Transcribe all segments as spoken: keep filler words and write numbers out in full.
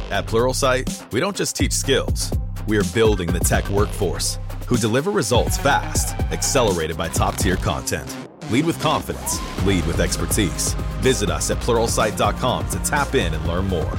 At Pluralsight, we don't just teach skills. We are building the tech workforce who deliver results fast, accelerated by top-tier content. Lead with confidence. Lead with expertise. Visit us at pluralsight dot com to tap in and learn more.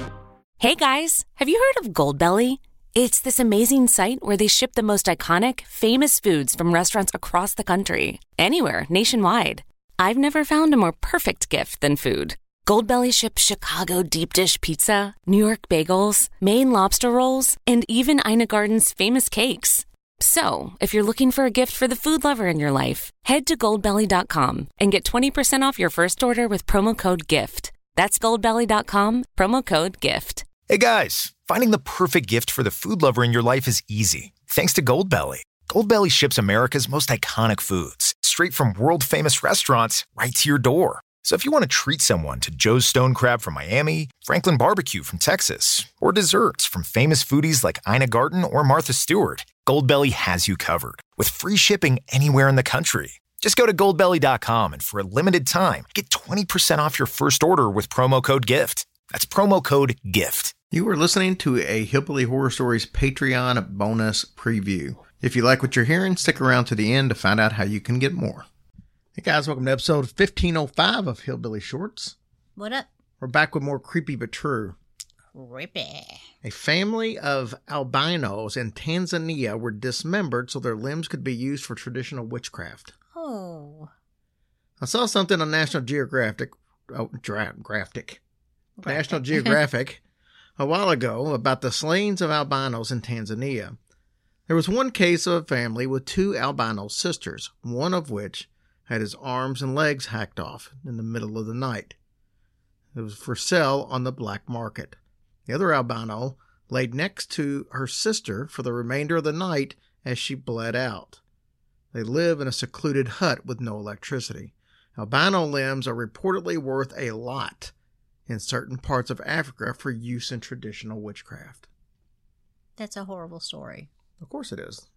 Hey guys, have you heard of Goldbelly? It's this amazing site where they ship the most iconic, famous foods from restaurants across the country. Anywhere, nationwide. I've never found a more perfect gift than food. Goldbelly ships Chicago deep dish pizza, New York bagels, Maine lobster rolls, and even Ina Garden's famous cakes. So, if you're looking for a gift for the food lover in your life, head to goldbelly dot com and get twenty percent off your first order with promo code GIFT. That's goldbelly dot com, promo code GIFT. Hey guys, finding the perfect gift for the food lover in your life is easy, thanks to Goldbelly. Goldbelly ships America's most iconic foods, straight from world-famous restaurants right to your door. So if you want to treat someone to Joe's Stone Crab from Miami, Franklin Barbecue from Texas, or desserts from famous foodies like Ina Garten or Martha Stewart, Goldbelly has you covered, with free shipping anywhere in the country. Just go to goldbelly dot com and for a limited time, get twenty percent off your first order with promo code GIFT. That's promo code GIFT. You are listening to a Hillbilly Horror Stories Patreon bonus preview. If you like what you're hearing, stick around to the end to find out how you can get more. Hey guys, welcome to episode fifteen oh five of Hillbilly Shorts. What up? We're back with more creepy but true. Creepy. A family of albinos in Tanzania were dismembered so their limbs could be used for traditional witchcraft. Oh. I saw something on National Geographic, oh, dra- graphic, National Geographic a while ago about the slayings of albinos in Tanzania. There was one case of a family with two albino sisters, one of which had his arms and legs hacked off in the middle of the night. It was for sale on the black market. The other albino laid next to her sister for the remainder of the night as she bled out. They live in a secluded hut with no electricity. Albino limbs are reportedly worth a lot in certain parts of Africa for use in traditional witchcraft. That's a horrible story. Of course it is.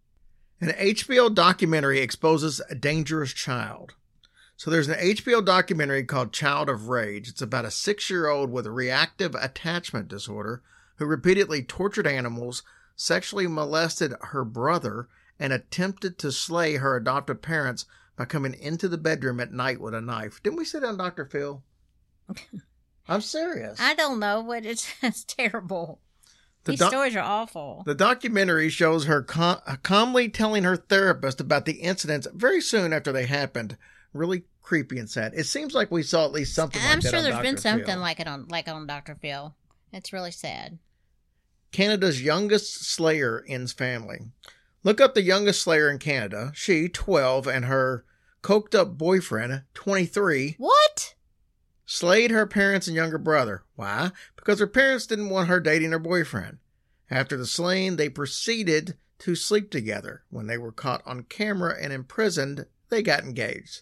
An H B O documentary exposes a dangerous child. So there's an H B O documentary called Child of Rage. It's about a six-year-old with a reactive attachment disorder who repeatedly tortured animals, sexually molested her brother, and attempted to slay her adoptive parents by coming into the bedroom at night with a knife. Didn't we say that on Doctor Phil? I'm serious. I don't know, but it's, it's terrible. The These doc- stories are awful. The documentary shows her com- calmly telling her therapist about the incidents very soon after they happened. Really creepy and sad. It seems like we saw at least something like I'm that sure on there's Doctor been something Phil. like it on like on Doctor Phil. It's really sad. Canada's youngest slayer ends family. Look up the youngest slayer in Canada. She, twelve, and her coked-up boyfriend, twenty-three, What? slayed her parents and younger brother. Why? Because her parents didn't want her dating her boyfriend. After the slaying, they proceeded to sleep together. When they were caught on camera and imprisoned, they got engaged.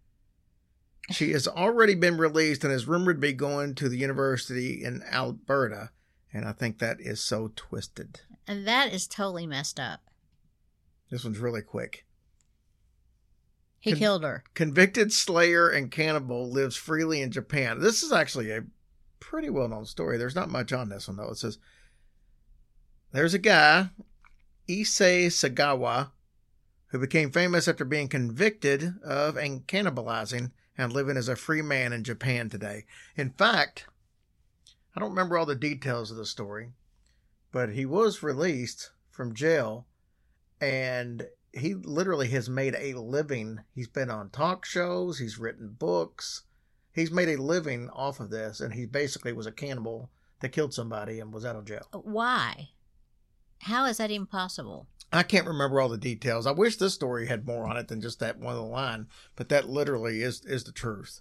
She has already been released and is rumored to be going to the university in Alberta. And I think that is so twisted. And that is totally messed up. This one's really quick. He Con- killed her. Convicted slayer and cannibal lives freely in Japan. This is actually a pretty well-known story. There's not much on this one, though. It says, there's a guy, Issei Sagawa, who became famous after being convicted of and cannibalizing and living as a free man in Japan today. In fact, I don't remember all the details of the story, but he was released from jail, and he literally has made a living. He's been on talk shows. He's written books. He's made a living off of this, and he basically was a cannibal that killed somebody and was out of jail. Why? How is that even possible? I can't remember all the details. I wish this story had more on it than just that one line, but that literally is, is the truth.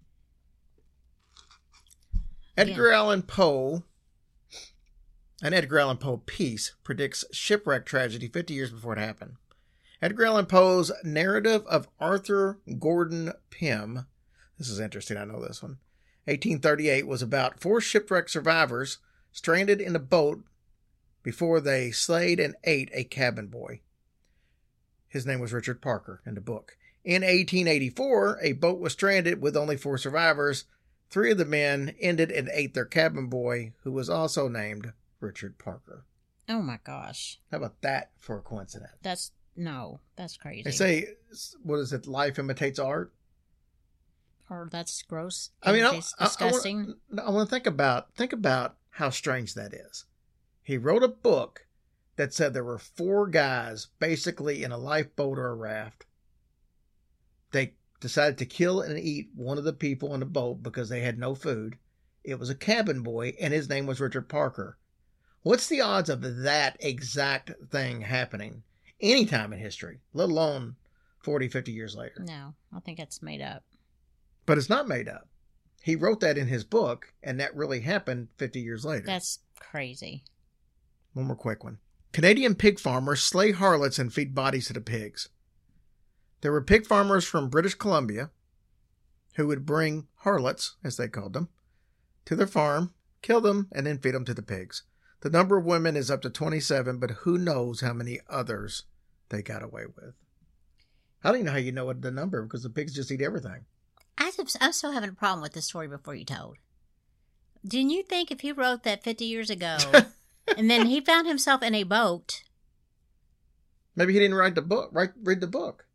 Edgar Yeah. Allan Poe, an Edgar Allan Poe piece, predicts shipwreck tragedy fifty years before it happened. Edgar Allan Poe's narrative of Arthur Gordon Pym, this is interesting, I know this one, eighteen thirty-eight, was about four shipwreck survivors stranded in a boat before they slayed and ate a cabin boy. His name was Richard Parker in the book. In eighteen eighty-four, a boat was stranded with only four survivors. Three of the men ended and ate their cabin boy, who was also named Richard Parker. Oh my gosh. How about that for a coincidence? That's, no, that's crazy. They say, what is it, life imitates art? Or that's gross. I mean, I, It's I, disgusting. I, I want to think about, think about how strange that is. He wrote a book that said there were four guys basically in a lifeboat or a raft. They decided to kill and eat one of the people on the boat because they had no food. It was a cabin boy, and his name was Richard Parker. What's the odds of that exact thing happening anytime in history, let alone forty, fifty years later? No, I think it's made up. But it's not made up. He wrote that in his book, and that really happened fifty years later. That's crazy. One more quick one. Canadian pig farmers slay harlots and feed bodies to the pigs. There were pig farmers from British Columbia who would bring harlots, as they called them, to their farm, kill them, and then feed them to the pigs. The number of women is up to twenty-seven, but who knows how many others they got away with. I don't even know how you know what the number, because the pigs just eat everything. I, I'm still having a problem with this story before you told. Didn't you think if he wrote that fifty years ago, and then he found himself in a boat? Maybe he didn't write the book, write, read the book.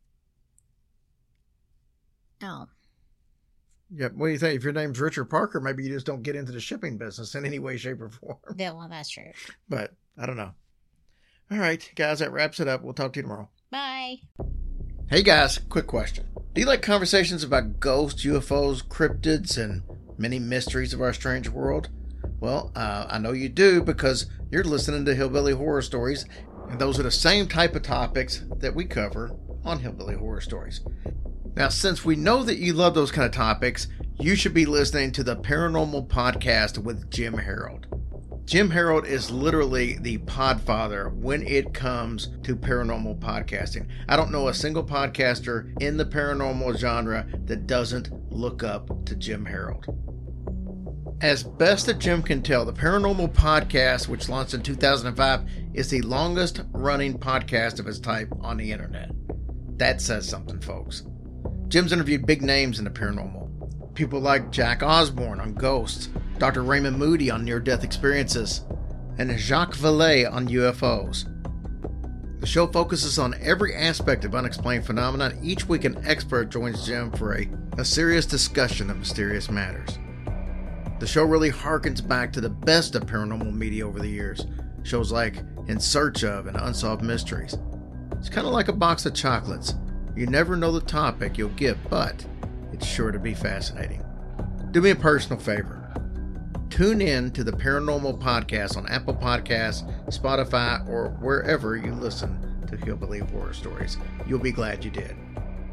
Oh. Yeah, what do you think? If your name's Richard Parker, maybe you just don't get into the shipping business in any way, shape, or form. Yeah, well, that's true. But I don't know. All right, guys, that wraps it up. We'll talk to you tomorrow. Bye. Hey, guys, quick question. Do you like conversations about ghosts, U F Os, cryptids, and many mysteries of our strange world? Well, uh, I know you do, because you're listening to Hillbilly Horror Stories, and those are the same type of topics that we cover on Hillbilly Horror Stories. Now, since we know that you love those kind of topics, you should be listening to the Paranormal Podcast with Jim Harold. Jim Harold is literally the podfather when it comes to paranormal podcasting. I don't know a single podcaster in the paranormal genre that doesn't look up to Jim Harold. As best that Jim can tell, the Paranormal Podcast, which launched in two thousand five, is the longest running podcast of its type on the internet. That says something, folks. Jim's interviewed big names in the paranormal. People like Jack Osborne on ghosts, Doctor Raymond Moody on near-death experiences, and Jacques Vallée on U F Os. The show focuses on every aspect of unexplained phenomena. Each week an expert joins Jim for a, a serious discussion of mysterious matters. The show really harkens back to the best of paranormal media over the years. Shows like In Search of and Unsolved Mysteries. It's kind of like a box of chocolates. You never know the topic you'll get, but it's sure to be fascinating. Do me a personal favor. Tune in to the Paranormal Podcast on Apple Podcasts, Spotify, or wherever you listen to Hillbilly Horror Stories. You'll be glad you did.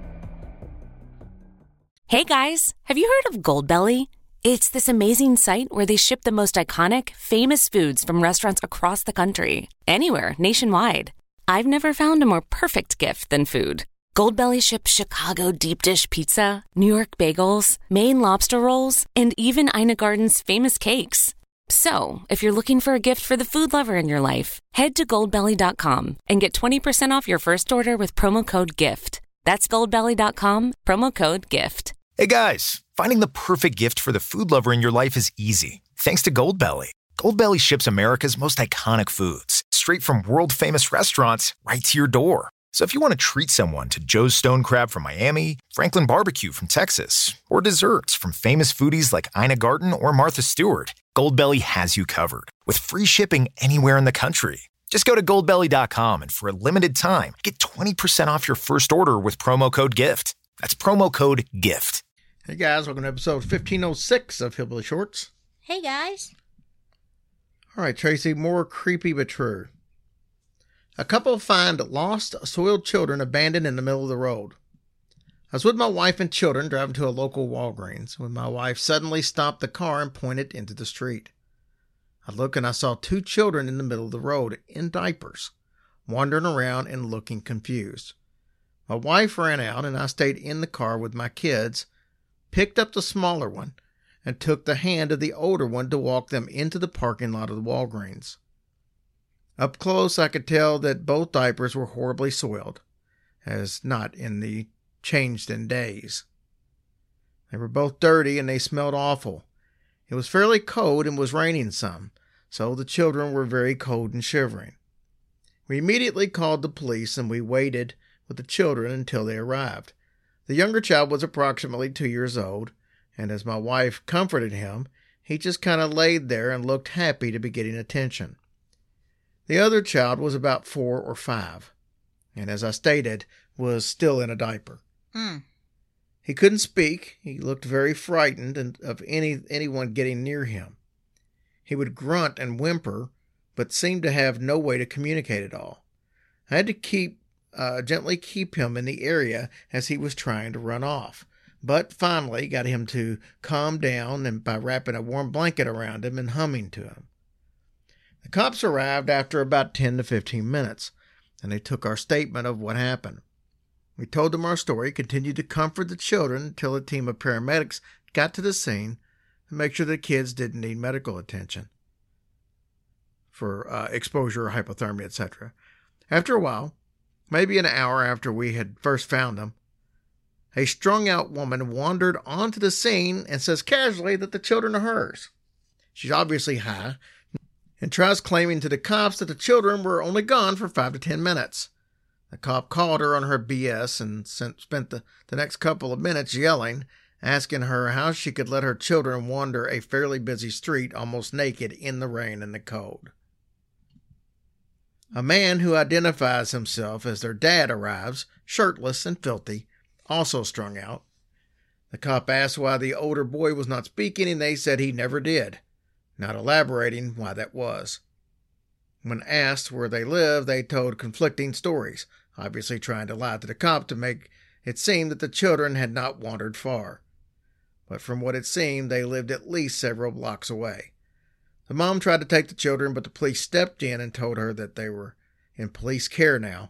Hey guys, have you heard of Goldbelly? It's this amazing site where they ship the most iconic, famous foods from restaurants across the country, anywhere nationwide. I've never found a more perfect gift than food. Goldbelly ships Chicago deep dish pizza, New York bagels, Maine lobster rolls, and even Ina Garden's famous cakes. So, if you're looking for a gift for the food lover in your life, head to goldbelly dot com and get twenty percent off your first order with promo code GIFT. That's goldbelly dot com, promo code GIFT. Hey guys, finding the perfect gift for the food lover in your life is easy. Thanks to Goldbelly. Goldbelly ships America's most iconic foods straight from world-famous restaurants right to your door. So if you want to treat someone to Joe's Stone Crab from Miami, Franklin Barbecue from Texas, or desserts from famous foodies like Ina Garten or Martha Stewart, Goldbelly has you covered with free shipping anywhere in the country. Just go to goldbelly dot com and for a limited time, get twenty percent off your first order with promo code GIFT. That's promo code GIFT. Hey guys, welcome to episode fifteen oh six of Hillbilly Shorts. Hey guys. All right, Tracy, more creepy but true. A couple find lost, soiled children abandoned in the middle of the road. I was with my wife and children driving to a local Walgreens when my wife suddenly stopped the car and pointed into the street. I looked and I saw two children in the middle of the road in diapers, wandering around and looking confused. My wife ran out and I stayed in the car with my kids, picked up the smaller one, and took the hand of the older one to walk them into the parking lot of the Walgreens. Up close, I could tell that both diapers were horribly soiled, as not in the changed in days. They were both dirty and they smelled awful. It was fairly cold and was raining some, so the children were very cold and shivering. We immediately called the police and we waited with the children until they arrived. The younger child was approximately two years old, and as my wife comforted him, he just kind of laid there and looked happy to be getting attention. The other child was about four or five, and as I stated, was still in a diaper. Mm. He couldn't speak. He looked very frightened of any anyone getting near him. He would grunt and whimper, but seemed to have no way to communicate at all. I had to keep uh, gently keep him in the area as he was trying to run off, but finally got him to calm down and by wrapping a warm blanket around him and humming to him. The cops arrived after about ten to fifteen minutes, and they took our statement of what happened. We told them our story, continued to comfort the children until a team of paramedics got to the scene and make sure the kids didn't need medical attention for uh, exposure or hypothermia, et cetera. After a while, maybe an hour after we had first found them, a strung-out woman wandered onto the scene and says casually that the children are hers. She's obviously high and tries claiming to the cops that the children were only gone for five to ten minutes. The cop called her on her B S and sent, spent the, the next couple of minutes yelling, asking her how she could let her children wander a fairly busy street almost naked in the rain and the cold. A man who identifies himself as their dad arrives, shirtless and filthy, also strung out. The cop asked why the older boy was not speaking, and they said he never did, not elaborating why that was. When asked where they lived, they told conflicting stories, obviously trying to lie to the cop to make it seem that the children had not wandered far. But from what it seemed, they lived at least several blocks away. The mom tried to take the children, but the police stepped in and told her that they were in police care now,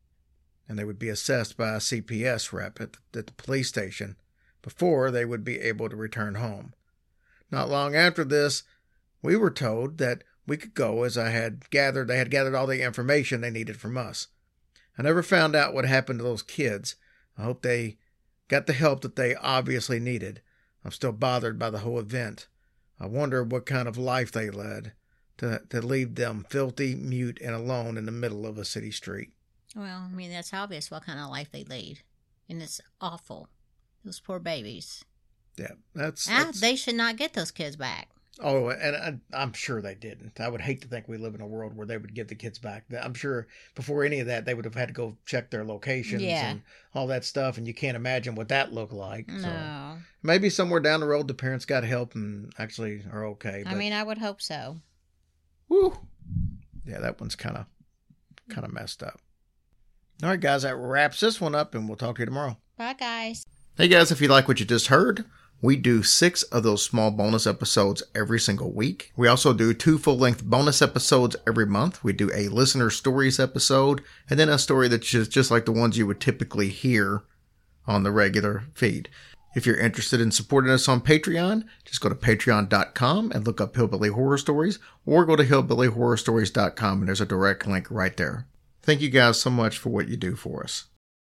and they would be assessed by a C P S rep at the, at the police station before they would be able to return home. Not long after this, we were told that we could go, as I had gathered, they had gathered all the information they needed from us. I never found out what happened to those kids. I hope they got the help that they obviously needed. I'm still bothered by the whole event. I wonder what kind of life they led to, to leave them filthy, mute, and alone in the middle of a city street. Well, I mean, that's obvious what kind of life they lead. And it's awful. Those poor babies. Yeah, that's... Ah, that's... they should not get those kids back. Oh, and I, I'm sure they didn't. I would hate to think we live in a world where they would give the kids back. I'm sure before any of that, they would have had to go check their locations yeah. and all that stuff, and you can't imagine what that looked like. No. So maybe somewhere down the road, the parents got help and actually are okay. But, I mean, I would hope so. Woo. Yeah, that one's kind of kind of messed up. All right, guys, that wraps this one up, and we'll talk to you tomorrow. Bye, guys. Hey, guys, if you like what you just heard, we do six of those small bonus episodes every single week. We also do two full-length bonus episodes every month. We do a listener stories episode, and then a story that's just, just like the ones you would typically hear on the regular feed. If you're interested in supporting us on Patreon, just go to patreon dot com and look up Hillbilly Horror Stories, or go to hillbilly horror stories dot com, and there's a direct link right there. Thank you guys so much for what you do for us.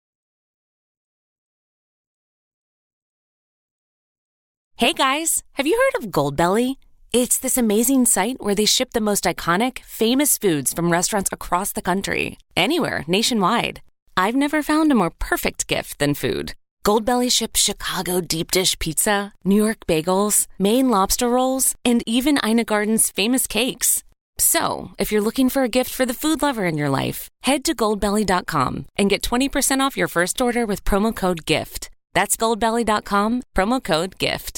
Hey guys, have you heard of Goldbelly? It's this amazing site where they ship the most iconic, famous foods from restaurants across the country, anywhere, nationwide. I've never found a more perfect gift than food. Goldbelly ships Chicago deep dish pizza, New York bagels, Maine lobster rolls, and even Ina Garden's famous cakes. So, if you're looking for a gift for the food lover in your life, head to goldbelly dot com and get twenty percent off your first order with promo code GIFT. That's goldbelly dot com, promo code GIFT.